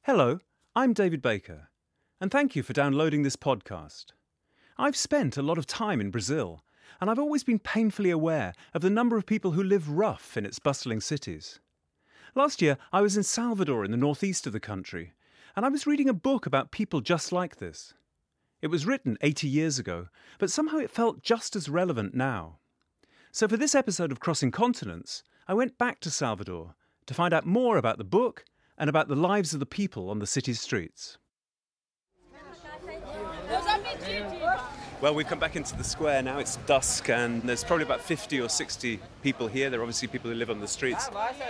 Hello, I'm David Baker, and thank you for downloading this podcast. I've spent a lot of time in Brazil, and I've always been painfully aware of the number of people who live rough in its bustling cities. Last year, I was in Salvador in the northeast of the country, and I was reading a book about people just like this. It was written 80 years ago, but somehow it felt just as relevant now. So for this episode of Crossing Continents, I went back to Salvador to find out more about the book and about the lives of the people on the city's streets. Well, we've come back into the square now. It's dusk and there's probably about 50 or 60 people here. There are obviously people who live on the streets.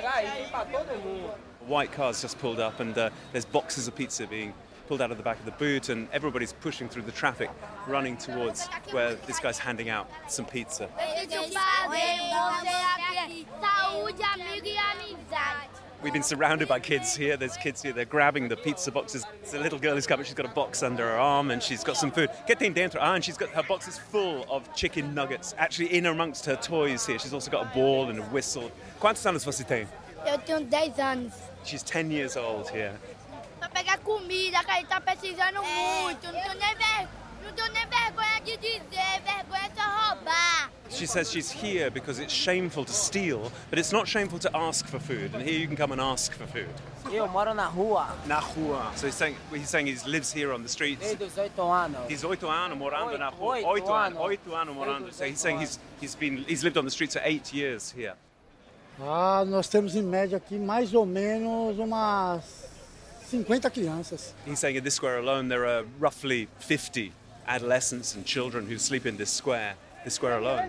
White cars just pulled up and there's boxes of pizza being pulled out of the back of the boot, and everybody's pushing through the traffic, running towards where this guy's handing out some pizza. We've been surrounded by kids here. There's kids here. They're grabbing the pizza boxes. There's a little girl who's coming. She's got a box under her arm and she's got some food. Que tem dentro? And she's got her box is full of chicken nuggets. Actually, in amongst her toys here, she's also got a ball and a whistle. Quantos anos você tem? Eu tenho 10 anos. She's 10 years old here. Pra pegar comida, que ele tá precisando muito. Não tô nem vergonha de dizer, vergonha é só roubar. She says she's here because it's shameful to steal, but it's not shameful to ask for food. And here you can come and ask for food. Eu moro na rua. Na rua. So he's saying he lives here on the streets. Desde os 8 anos. He's 8 anos morando na rua. 8 anos morando. So he's saying he's lived on the streets for 8 years here. Nós temos em média aqui mais ou menos umas 50 crianças. He's saying in this square alone there are roughly 50 adolescents and children who sleep in this square alone.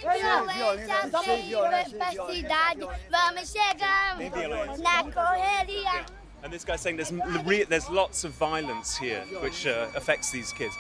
And this guy's saying there's lots of violence here which affects these kids.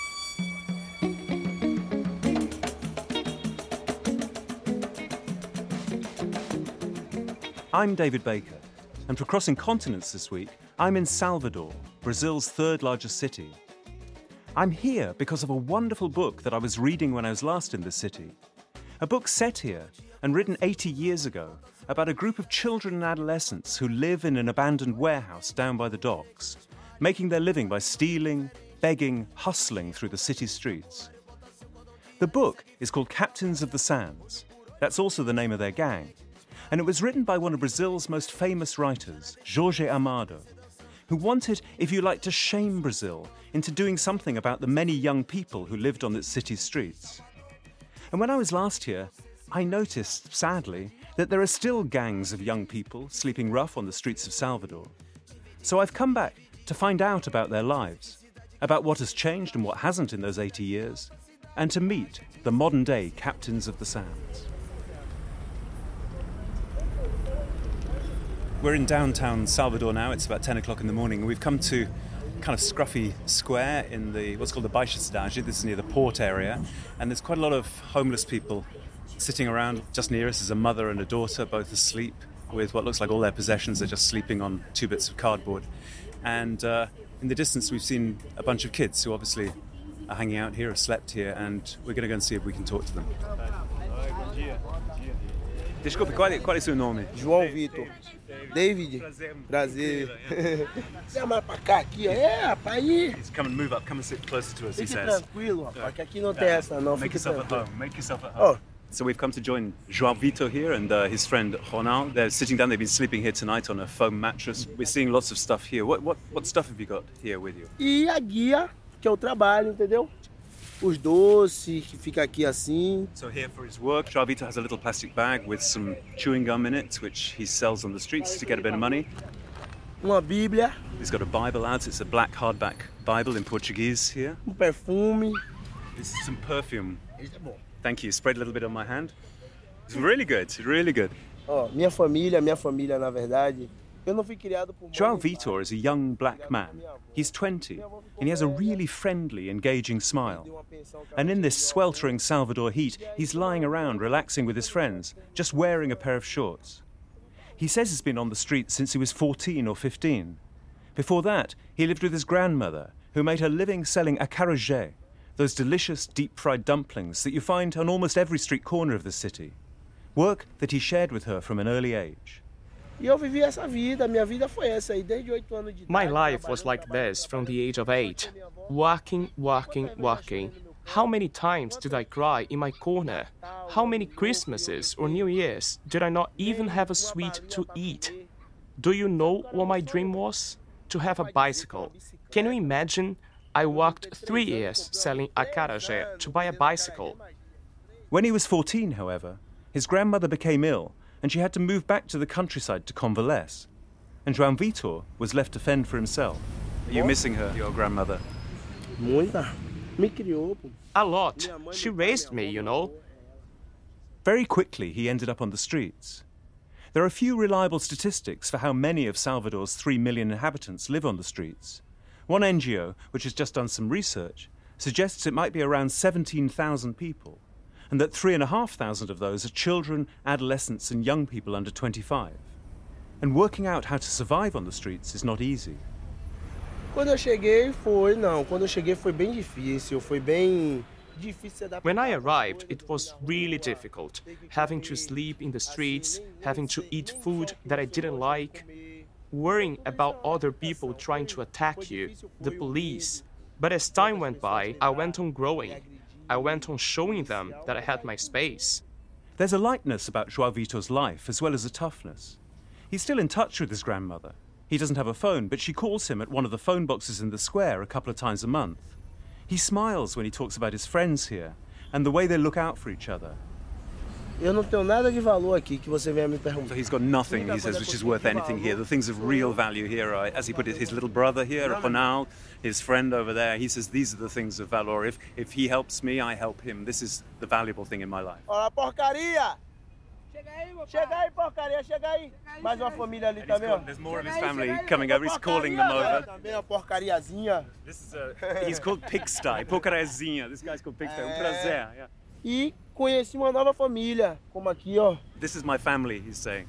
I'm David Baker, and for Crossing Continents this week, I'm in Salvador, Brazil's third largest city. I'm here because of a wonderful book that I was reading when I was last in the city. A book set here and written 80 years ago about a group of children and adolescents who live in an abandoned warehouse down by the docks, making their living by stealing, begging, hustling through the city streets. The book is called Captains of the Sands. That's also the name of their gang. And it was written by one of Brazil's most famous writers, Jorge Amado, who wanted, if you like, to shame Brazil into doing something about the many young people who lived on its city's streets. And when I was last here, I noticed, sadly, that there are still gangs of young people sleeping rough on the streets of Salvador. So I've come back to find out about their lives, about what has changed and what hasn't in those 80 years, and to meet the modern-day Captains of the Sands. We're in downtown Salvador now. It's about 10 o'clock in the morning. We've come to kind of scruffy square in the what's called the Baixa Cidade. This is near the port area. And there's quite a lot of homeless people sitting around. Just near us is a mother and a daughter, both asleep with what looks like all their possessions. They're just sleeping on 2 bits of cardboard. And in the distance, we've seen a bunch of kids who obviously are hanging out here, have slept here, and we're going to go and see if we can talk to them. Desculpe, qual é o seu nome? João Vitor. David, prazer. Você mais pra cá aqui? Pra ir. Come and move up, come and sit closer to us, he Fique says. tranquilo, rapaz, que aqui não tem essa não. Make Fique yourself at tranquilo. home, make yourself at home. So we've come to join João Vitor here and his friend Ronald. They're sitting down, they've been sleeping here tonight on a foam mattress. We're seeing lots of stuff here. What stuff have you got here with you? E a guia, que é o trabalho, entendeu? Os doces, que fica aqui assim. So here for his work, João Vitor has a little plastic bag with some chewing gum in it, which he sells on the streets to get a bit of money. Uma bíblia. He's got a Bible out. It's a black hardback Bible in Portuguese here. Perfume. This is some perfume. Isso é bom. Thank you. Sprayed a little bit on my hand. It's really good, really good. Minha família, na verdade, eu não fui criado por... João Vitor is a young black man. He's 20, and he has a really friendly, engaging smile. And in this sweltering Salvador heat, he's lying around, relaxing with his friends, just wearing a pair of shorts. He says he's been on the street since he was 14 or 15. Before that, he lived with his grandmother, who made her living selling acarajé, those delicious deep-fried dumplings that you find on almost every street corner of the city. Work that he shared with her from an early age. E eu vivi essa vida, minha vida foi essa aí, desde 8 anos de idade. My life was like this from the age of 8. Walking, walking, walking. How many times did I cry in my corner? How many Christmases or New Years did I not even have a sweet to eat? Do you know what my dream was? To have a bicycle. Can you imagine? I walked 3 years selling acarajé to buy a bicycle. When he was 14, however, his grandmother became ill and she had to move back to the countryside to convalesce. And João Vitor was left to fend for himself. Are you missing her, your grandmother? Muita. Me criou, pô. A lot. She raised me, you know. Very quickly, he ended up on the streets. There are few reliable statistics for how many of Salvador's 3 million inhabitants live on the streets. One NGO, which has just done some research, suggests it might be around 17,000 people, and that 3,500 of those are children, adolescents and young people under 25. And working out how to survive on the streets is not easy. Quando eu cheguei foi bem difícil, foi bem difícil se adaptar. When I arrived, it was really difficult, having to sleep in the streets, having to eat food that I didn't like, worrying about other people trying to attack you, the police. But as time went by, I went on growing. I went on showing them that I had my space. There's a lightness about João Vitor's life as well as a toughness. He's still in touch with his grandmother. He doesn't have a phone, but she calls him at one of the phone boxes in the square a couple of times a month. He smiles when he talks about his friends here and the way they look out for each other. Eu não tenho nada de valor aqui que você venha me perguntar. So he's got nothing, he says, which is worth anything here. The things of real value here are, as he put it, his little brother here, Ronald, his friend over there. He says these are the things of valor. If he helps me, I help him. This is the valuable thing in my life. Olha a porcaria! Chega aí, porcaria, chega aí. Mais uma família ali também, ó. There's more of his family coming over. He's calling them over. Também a porcariazinha. He's called Pigsty, Porcariazinha. This guy's called Pigsty. Prazer. Yeah. E conheci uma nova família, como aqui, ó. This is my family, he's saying.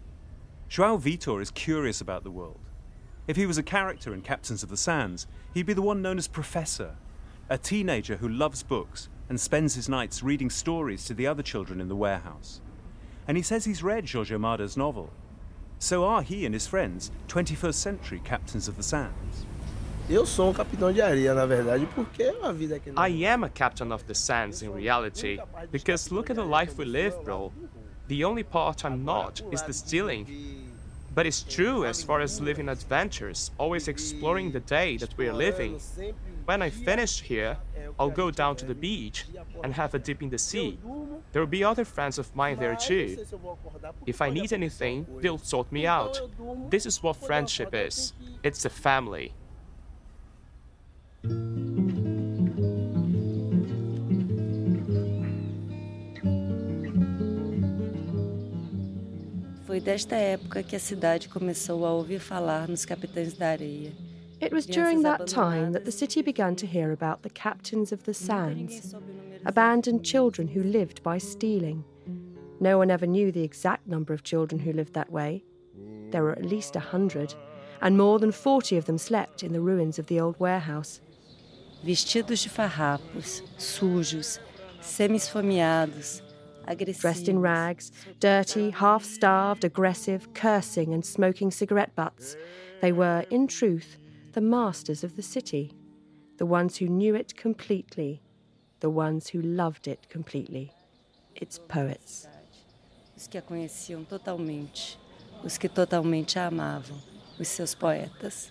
João Vitor is curious about the world. If he was a character in Captains of the Sands, he'd be the one known as Professor, a teenager who loves books and spends his nights reading stories to the other children in the warehouse. And he says he's read Jorge Amado's novel. So are he and his friends 21st century Captains of the Sands. Eu sou capitão de areia, na verdade, porque é uma vida que... I am a captain of the sands in reality, because look at the life we live, bro. The only part I'm not is the stealing. But it's true as far as living adventures, always exploring the day that we're living. When I finish here, I'll go down to the beach and have a dip in the sea. There will be other friends of mine there too. If I need anything, they'll sort me out. This is what friendship is. It's a family. Foi desta época que a cidade começou a ouvir falar nos Capitães da Areia. It was during that time that the city began to hear about the Captains of the Sands, abandoned children who lived by stealing. No one ever knew the exact number of children who lived that way. There were at least 100, and more than 40 of them slept in the ruins of the old warehouse. Vestidos de farrapos, sujos, semi-esfomeados, agressivos. Dressed in rags, dirty, half-starved, aggressive, cursing and smoking cigarette butts, they were, in truth, the masters of the city, the ones who knew it completely, the ones who loved it completely, its poets. Os que a conheciam totalmente, os que totalmente a amavam, os seus poetas.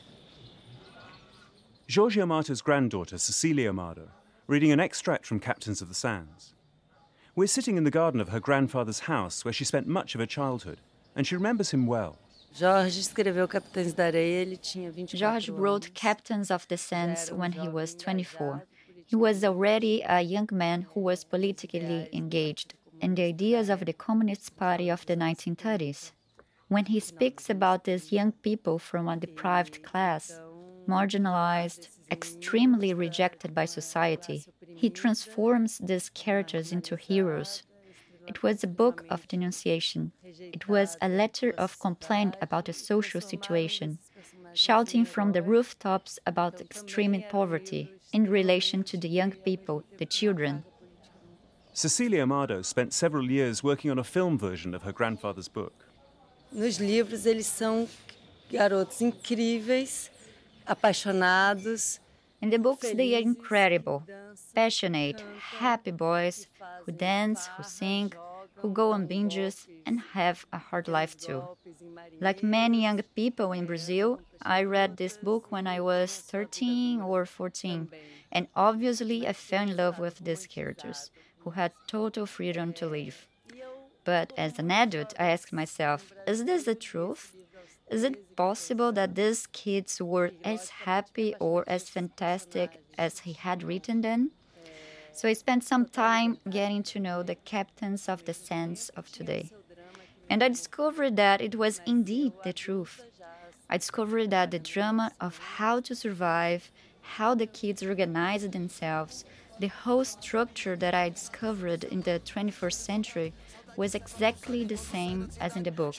Jorge Amado's granddaughter, Cecilia Amado, reading an extract from Captains of the Sands. We're sitting in the garden of her grandfather's house where she spent much of her childhood, and she remembers him well. Jorge escreveu Capitães da Areia, ele tinha 24 George wrote Captains of the Sands when he was 24. He was already a young man who was politically engaged in the ideas of the Communist Party of the 1930s. When he speaks about these young people from a deprived class, marginalized, extremely rejected by society, he transforms these characters into heroes. It was a book of denunciation. It was a letter of complaint about the social situation, shouting from the rooftops about extreme poverty in relation to the young people, the children. Cecilia Amado spent several years working on a film version of her grandfather's book. Nos livros eles são garotos incríveis, apaixonados. In the books, they are incredible, passionate, happy boys who dance, who sing, who go on binges, and have a hard life too. Like many young people in Brazil, I read this book when I was 13 or 14, and obviously I fell in love with these characters, who had total freedom to live. But as an adult, I asked myself, is this the truth? Is it possible that these kids were as happy or as fantastic as he had written them? So I spent some time getting to know the captains of the sands of today. And I discovered that it was indeed the truth. I discovered that the drama of how to survive, how the kids organize themselves, the whole structure that I discovered in the 21st century was exactly the same as in the book.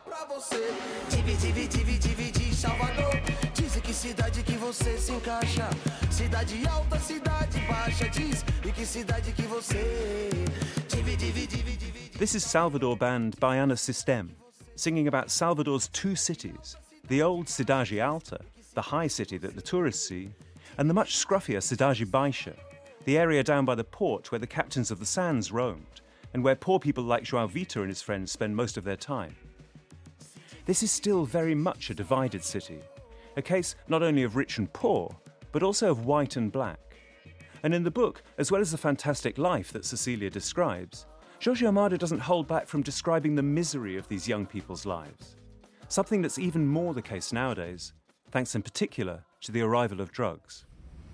This is Salvador band Baiana System, singing about Salvador's two cities, the old Cidade Alta, the high city that the tourists see, and the much scruffier Cidade Baixa, the area down by the port where the captains of the sands roamed, and where poor people like João Vitor and his friends spend most of their time. This is still very much a divided city, a case not only of rich and poor, but also of white and black. And in the book, as well as the fantastic life that Cecilia describes, Jorge Amado doesn't hold back from describing the misery of these young people's lives, something that's even more the case nowadays, thanks in particular to the arrival of drugs.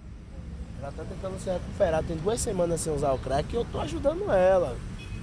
Ela está tentando se recuperar, tem 2 semanas sem usar o crack e eu tô ajudando ela.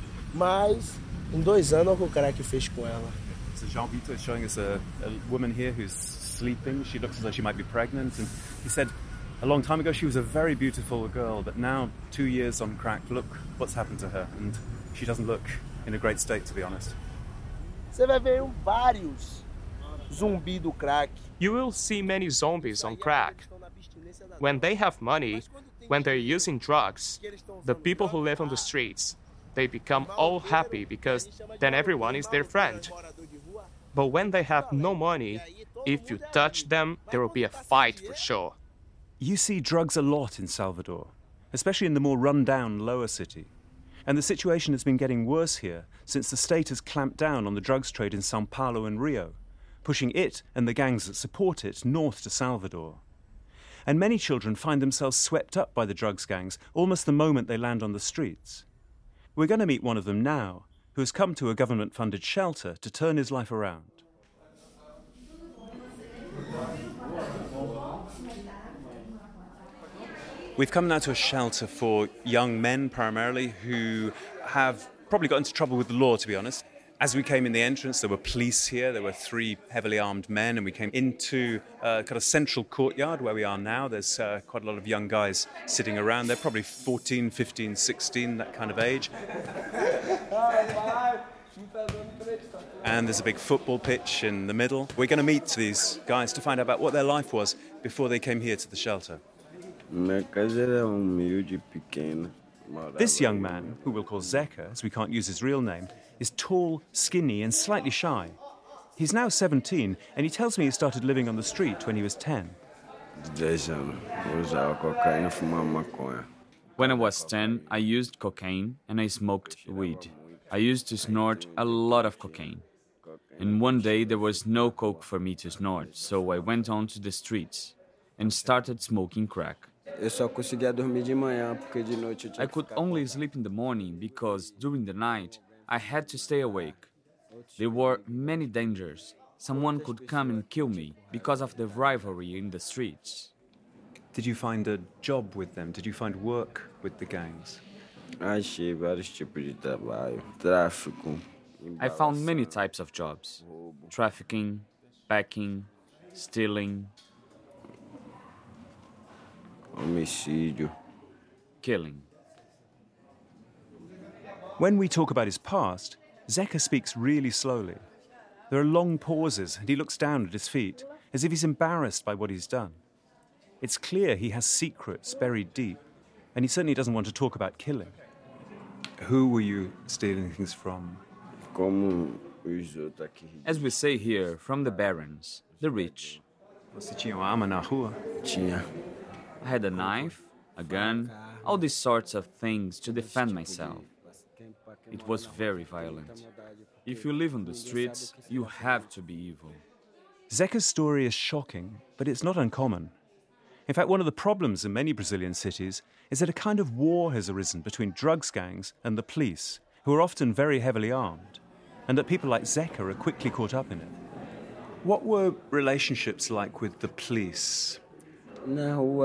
Mas em 2 anos, olha o que o crack fez com ela. So João Vitor is showing us a woman here who's sleeping. She looks as though she might be pregnant. And he said a long time ago she was a very beautiful girl, but now 2 years on crack, look what's happened to her. And she doesn't look in a great state, to be honest. Você vai ver vários zumbis do crack. You will see many zombies on crack. When they have money, when they're using drugs, the people who live on the streets, they become all happy because then everyone is their friend. But when they have no money, if you touch them, there will be a fight for sure. You see drugs a lot in Salvador, especially in the more run-down lower city. And the situation has been getting worse here since the state has clamped down on the drugs trade in São Paulo and Rio, pushing it and the gangs that support it north to Salvador. And many children find themselves swept up by the drugs gangs almost the moment they land on the streets. We're going to meet one of them now, who has come to a government-funded shelter to turn his life around. We've come now to a shelter for young men, primarily, who have probably got into trouble with the law, to be honest. As we came in the entrance, there were police here. There were 3 heavily armed men, and we came into a kind of central courtyard where we are now. There's quite a lot of young guys sitting around. They're probably 14, 15, 16, that kind of age. And there's a big football pitch in the middle. We're going to meet these guys to find out about what their life was before they came here to the shelter. This young man, who we'll call Zeca, as we can't use his real name, is tall, skinny and slightly shy. He's now 17 and he tells me he started living on the street when he was 10. When I was 10, I used cocaine and I smoked weed. I used to snort a lot of cocaine. And one day there was no coke for me to snort, so I went on to the streets and started smoking crack. I could only sleep in the morning because during the night I had to stay awake. There were many dangers. Someone could come and kill me because of the rivalry in the streets. Did you find a job with them? Did you find work with the gangs? I found many types of jobs: trafficking, packing, stealing, killing. When we talk about his past, Zeca speaks really slowly. There are long pauses and he looks down at his feet, as if he's embarrassed by what he's done. It's clear he has secrets buried deep, and he certainly doesn't want to talk about killing. Who were you stealing things from? As we say here, from the barons, the rich. Você tinha uma arma na rua? I had a knife, a gun, all these sorts of things to defend myself. It was very violent. If you live on the streets, you have to be evil. Zeca's story is shocking, but it's not uncommon. In fact, one of the problems in many Brazilian cities is that a kind of war has arisen between drugs gangs and the police, who are often very heavily armed, and that people like Zeca are quickly caught up in it. What were relationships like with the police? On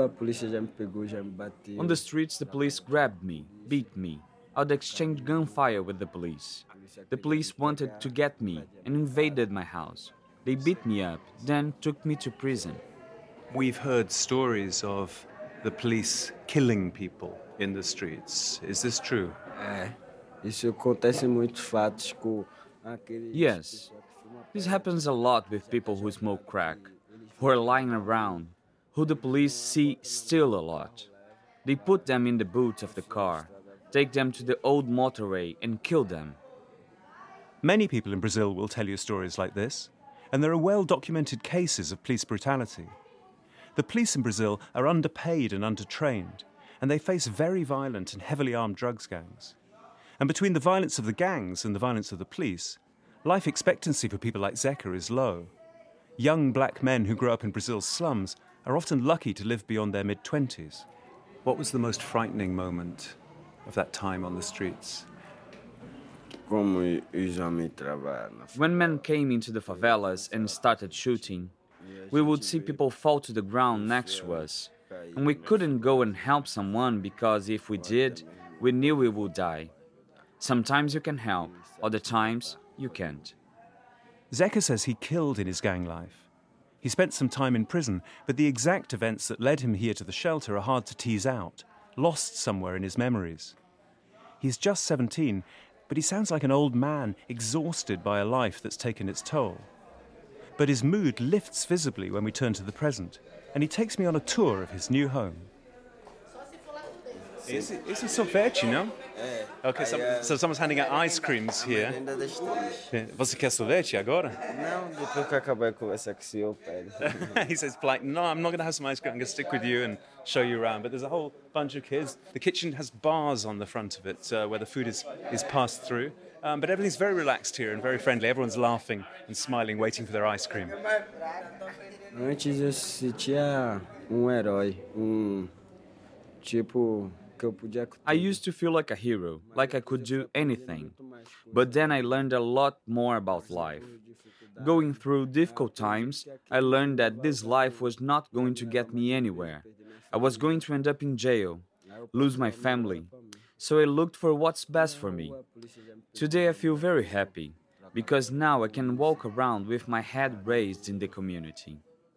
the streets, the police grabbed me, beat me. I'd exchange gunfire with the police. The police wanted to get me and invaded my house. They beat me up, then took me to prison. We've heard stories of the police killing people in the streets. Is this true? Yes. This happens a lot with people who smoke crack, who are lying around, who the police see steal a lot. They put them in the boot of the car, take them to the old motorway and kill them. Many people in Brazil will tell you stories like this, and there are well-documented cases of police brutality. The police in Brazil are underpaid and undertrained, and they face very violent and heavily armed drugs gangs. And between the violence of the gangs and the violence of the police, life expectancy for people like Zeca is low. Young black men who grow up in Brazil's slums are often lucky to live beyond their mid-20s. What was the most frightening moment of that time on the streets? When men came into the favelas and started shooting, we would see people fall to the ground next to us, and we couldn't go and help someone because if we did, we knew we would die. Sometimes you can help, other times you can't. Zeca says he killed in his gang life. He spent some time in prison, but the exact events that led him here to the shelter are hard to tease out, lost somewhere in his memories. He's just 17, but he sounds like an old man exhausted by a life that's taken its toll. But his mood lifts visibly when we turn to the present, and he takes me on a tour of his new home. Esse é sorvete, não? Okay, so someone's handing out ice creams here. Você quer sorvete agora? Não, depois que acabar com essa que se eu pede. He says, like, no, I'm not going to have some ice cream. I'm going to stick with you and show you around. But there's a whole bunch of kids. The kitchen has bars on the front of it where the food is passed through. But everything's very relaxed here and very friendly. Everyone's laughing and smiling, waiting for their ice cream. Antes eu sentia herói, tipo... I used to feel like a hero, like I could do anything. But then I learned a lot more about life. Going through difficult times, I learned that this life was not going to get me anywhere. I was going to end up in jail, lose my family. So I looked for what's best for me. Today I feel very happy, because now I can walk around with my head raised in the community.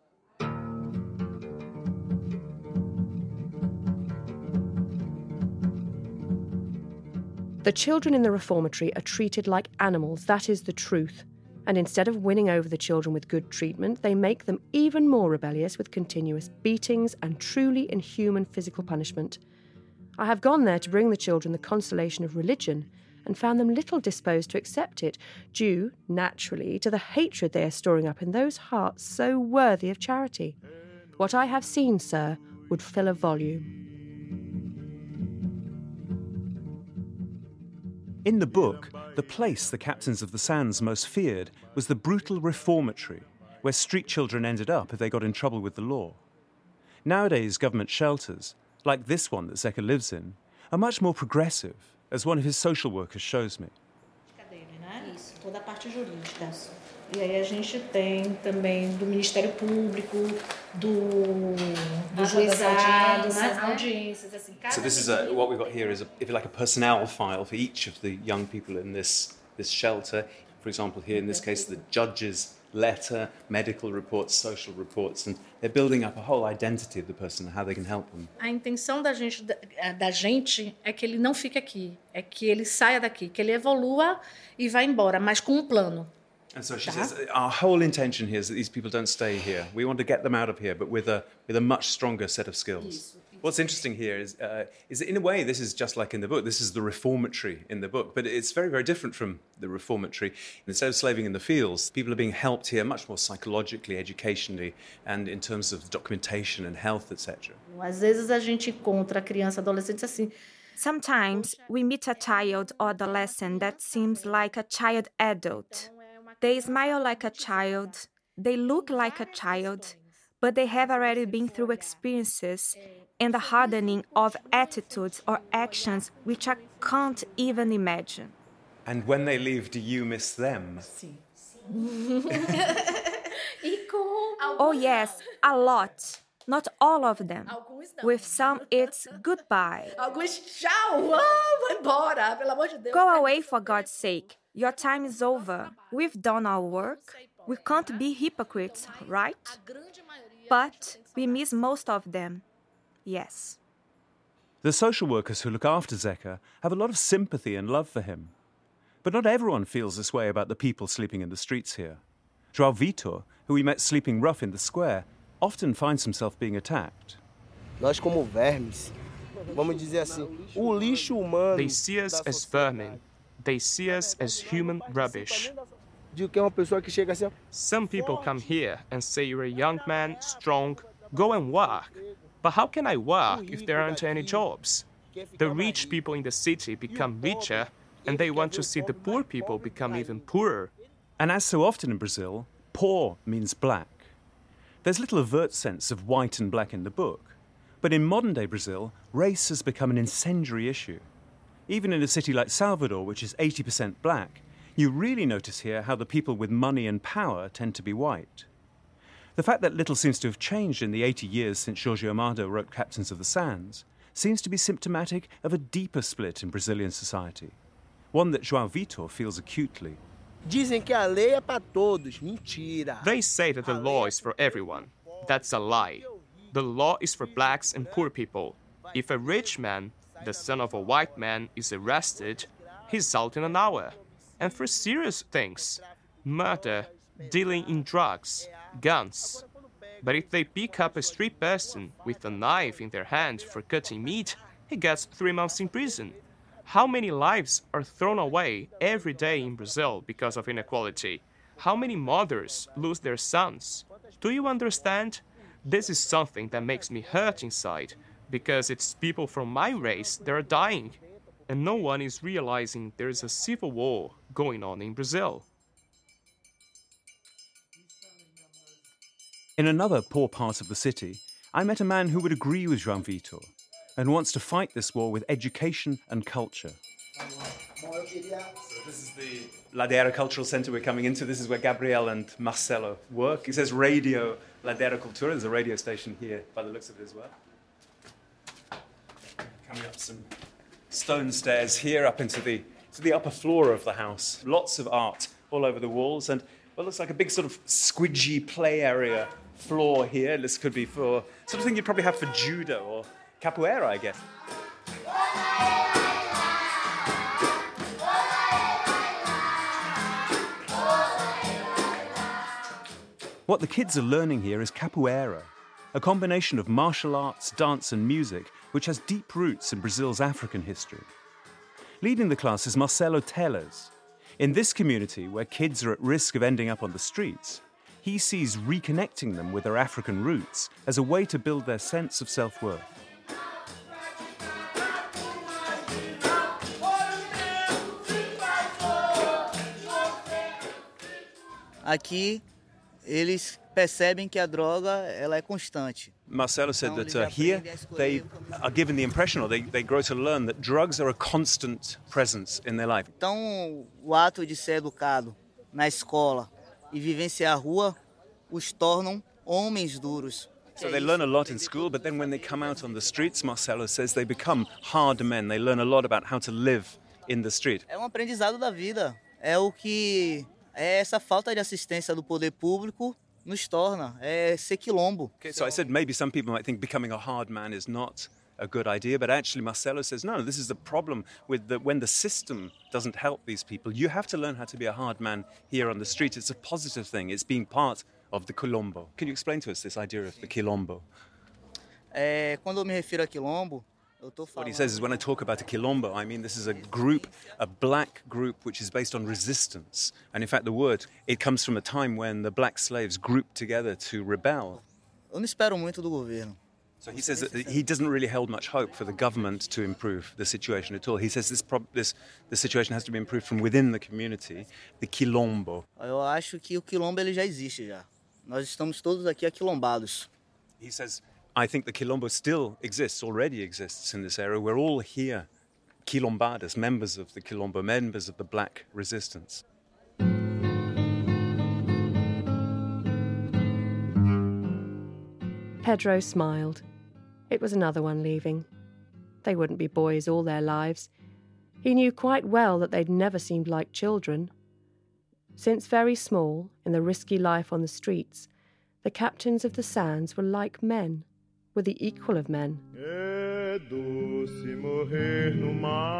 The children in the reformatory are treated like animals, that is the truth. And instead of winning over the children with good treatment, they make them even more rebellious with continuous beatings and truly inhuman physical punishment. I have gone there to bring the children the consolation of religion and found them little disposed to accept it, due, naturally, to the hatred they are storing up in those hearts so worthy of charity. What I have seen, sir, would fill a volume. In the book, the place the captains of the Sands most feared was the brutal reformatory, where street children ended up if they got in trouble with the law. Nowadays, government shelters, like this one that Zeca lives in, are much more progressive, as one of his social workers shows me. Isso, toda a parte jurídica. E aí a gente tem também do Ministério Público, do juizado, né? Audiências, assim. So this is what we've got here is, if you like, a personnel file for each of the young people in this shelter. For example, here in this case, the judge's letter, medical reports, social reports, and they're building up a whole identity of the person and how they can help them. A intenção da gente é que ele não fique aqui, é que ele saia daqui, que ele evolua e vá embora, mas com plano. And so she says, our whole intention here is that these people don't stay here. We want to get them out of here, but with a much stronger set of skills. Isso. What's interesting here is in a way, this is just like in the book. This is the reformatory in the book, but it's very, very different from the reformatory. Instead of slaving in the fields, people are being helped here much more psychologically, educationally, and in terms of documentation and health, etc. Às vezes a gente encontra criança, adolescente assim. Sometimes we meet a child or adolescent that seems like a child adult. They smile like a child, they look like a child, but they have already been through experiences and the hardening of attitudes or actions which I can't even imagine. And when they leave, do you miss them? Oh yes, a lot. Not all of them. With some, it's goodbye. Alguns, tchau, vou embora, pelo amor de Deus. Go away for God's sake. Your time is over. We've done our work. We can't be hypocrites, right? But we miss most of them. Yes. The social workers who look after Zeca have a lot of sympathy and love for him. But not everyone feels this way about the people sleeping in the streets here. João Vitor, who we met sleeping rough in the square, often finds himself being attacked. Nós como vermes, vamos dizer assim, o lixo humano. They see us as vermin. They see us as human rubbish. De que uma pessoa que chega assim. Some people come here and say you're a young man, strong, go and work. But how can I work if there aren't any jobs? The rich people in the city become richer, and they want to see the poor people become even poorer. And as so often in Brazil, poor means black. There's little overt sense of white and black in the book. But in modern-day Brazil, race has become an incendiary issue. Even in a city like Salvador, which is 80% black, you really notice here how the people with money and power tend to be white. The fact that little seems to have changed in the 80 years since Jorge Amado wrote Captains of the Sands seems to be symptomatic of a deeper split in Brazilian society, one that João Vitor feels acutely. Dizem que a lei é para todos. Mentira. They say that the law is for everyone. That's a lie. The law is for blacks and poor people. If a rich man, the son of a white man, is arrested, he's out in an hour. And for serious things, murder, dealing in drugs, guns. But if they pick up a street person with a knife in their hand for cutting meat, he gets 3 months in prison. How many lives are thrown away every day in Brazil because of inequality? How many mothers lose their sons? Do you understand? This is something that makes me hurt inside, because it's people from my race that are dying, and no one is realizing there is a civil war going on in Brazil. In another poor part of the city, I met a man who would agree with João Vitor and wants to fight this war with education and culture. So this is the Ladeira Cultural Centre we're coming into. This is where Gabriel and Marcelo work. It says Radio Ladeira Cultura. There's a radio station here by the looks of it as well. Coming up some stone stairs here up into the upper floor of the house. Lots of art all over the walls and what looks like a big sort of squidgy play area floor here. This could be for sort of thing you'd probably have for judo or capoeira, I guess. What the kids are learning here is capoeira, a combination of martial arts, dance and music which has deep roots in Brazil's African history. Leading the class is Marcelo Teles. In this community, where kids are at risk of ending up on the streets, he sees reconnecting them with their African roots as a way to build their sense of self-worth. Aqui, eles percebem que a droga ela é constante. Marcelo said that here they are given the impression, or they grow to learn, that drugs are a constant presence in their life. Então, o ato de ser educado na escola e vivenciar a rua os tornam homens duros. So they learn a lot in school, but then when they come out on the streets, Marcelo says they become hard men. They learn a lot about how to live in the street. É aprendizado da vida. É o que essa falta de assistência do poder público nos torna, é ser quilombo. Okay, so I said maybe some people might think becoming a hard man is not a good idea, but actually Marcelo says, no, this is the problem with when the system doesn't help these people. You have to learn how to be a hard man here on the street. It's a positive thing. It's being part of the quilombo. Can you explain to us this idea of the quilombo? Quando eu me refiro a quilombo, what he says is when I talk about a quilombo, I mean this is a group, a black group which is based on resistance. And in fact, the word, it comes from a time when the black slaves grouped together to rebel. Eu não espero muito do governo. So he says that he doesn't really hold much hope for the government to improve the situation at all. He says the situation has to be improved from within the community, the quilombo. Eu acho que o quilombo ele já existe já. Nós estamos todos aqui aquilombados. He says, I think the quilombo still exists, already exists in this area. We're all here, quilombados, members of the quilombo, members of the black resistance. Pedro smiled. It was another one leaving. They wouldn't be boys all their lives. He knew quite well that they'd never seemed like children. Since very small, in the risky life on the streets, the captains of the sands were like men, were the equal of men. É doce morrer no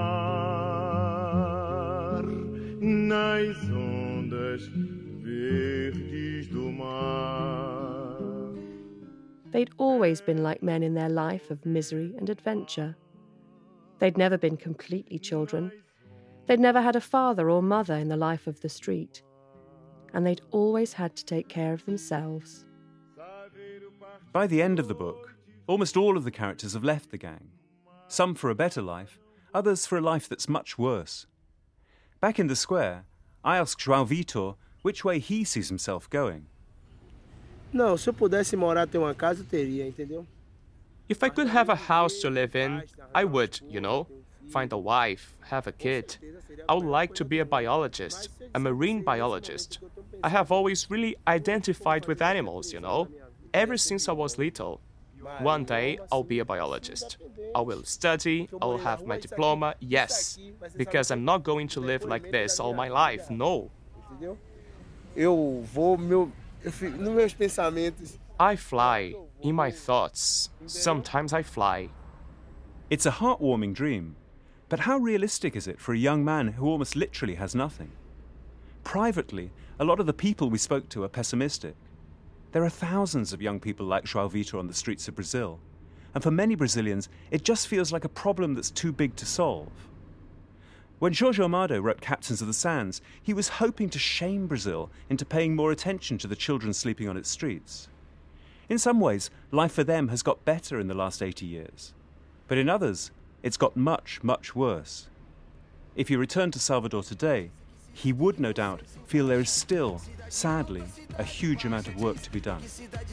mar, nas ondas verdes do mar. They'd always been like men in their life of misery and adventure. They'd never been completely children. They'd never had a father or mother in the life of the street. And they'd always had to take care of themselves. By the end of the book, almost all of the characters have left the gang. Some for a better life, others for a life that's much worse. Back in the square, I asked João Vitor which way he sees himself going. Não, se eu pudesse morar, ter uma casa, eu teria, entendeu? If I could have a house to live in, I would, you know. Find a wife, have a kid. I would like to be a biologist, a marine biologist. I have always really identified with animals, you know, ever since I was little. One day, I'll be a biologist. I will study, I will have my diploma, yes, because I'm not going to live like this all my life, no. Eu vou, nos meus pensamentos. I fly, in my thoughts. Sometimes I fly. It's a heartwarming dream, but how realistic is it for a young man who almost literally has nothing? Privately, a lot of the people we spoke to are pessimistic. There are thousands of young people like João Vitor on the streets of Brazil, and for many Brazilians, it just feels like a problem that's too big to solve. When Jorge Amado wrote Captains of the Sands, he was hoping to shame Brazil into paying more attention to the children sleeping on its streets. In some ways, life for them has got better in the last 80 years. But in others, it's got much, much worse. If he returned to Salvador today, he would no doubt feel there is still, sadly, a huge amount of work to be done.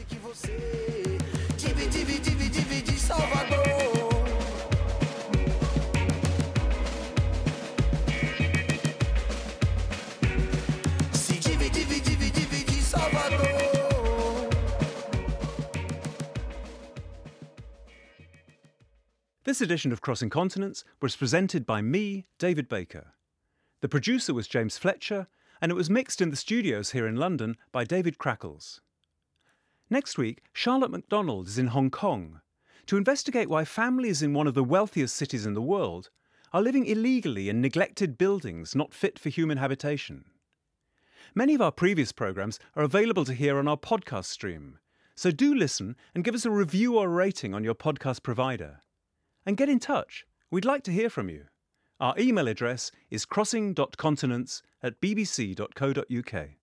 This edition of Crossing Continents was presented by me, David Baker. The producer was James Fletcher, and it was mixed in the studios here in London by David Crackles. Next week, Charlotte MacDonald is in Hong Kong to investigate why families in one of the wealthiest cities in the world are living illegally in neglected buildings not fit for human habitation. Many of our previous programmes are available to hear on our podcast stream, so do listen and give us a review or rating on your podcast provider. And get in touch. We'd like to hear from you. Our email address is crossing.continents@bbc.co.uk.